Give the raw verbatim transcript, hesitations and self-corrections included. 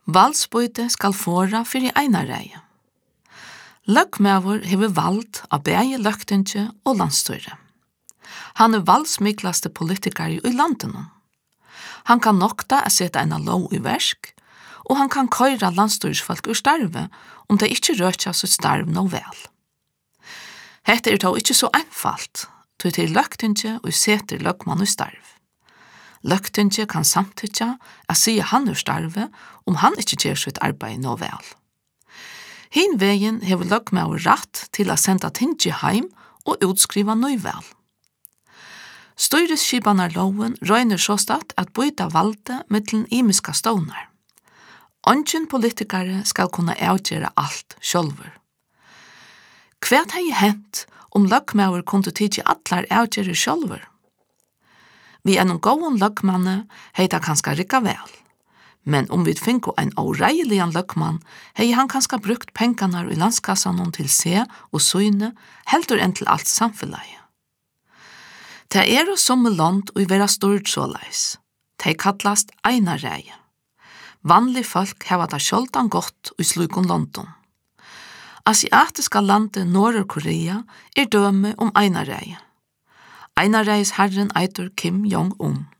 Valdsbøyte skal fåra fyrir einareie. Løgmæver hever vald av bæge løgtinge og landstøyre. Han er valdsmiklaste politiker i landene. Han kan nokta å sette en lov i versk, og han kan køyre landstøyresfolk ur starve om de ikke røtja sitt starv nå vel. Hette er da ikke så einfalt, tog til løgtinge og setter løgmann i starv. Løgtinge kan samtykke å si han ur starve om han ikke gjør sitt arbeid nå vel. Hin vegen hever løgmæver rett til å sende tinge heim og utskriva nøyvel. Støyresskipanerloven røyner såstatt at byta valde mittlen imiska stånar. Ongen politikere skal kunne avgjøre alt sjølver. Hva hei hent om løgmæver kunne tidsi atlar avgjøre sjølver? Vi er noen gåen løgmanne hei det kanskje rikka vel. Men om vi finko en avreilian løgmann, hei han kanskje brukt pengarna i landskassan til se og søyne, heldur enn til alt samfellet. Det er og som land og i vera stort såleis. De kallast einareie. Vanlig folk heva det sjoldan godt i slukon London. Asiatiska landet Nord-Korea er døme om einareie. Einareies herren eitur Kim Jong-un.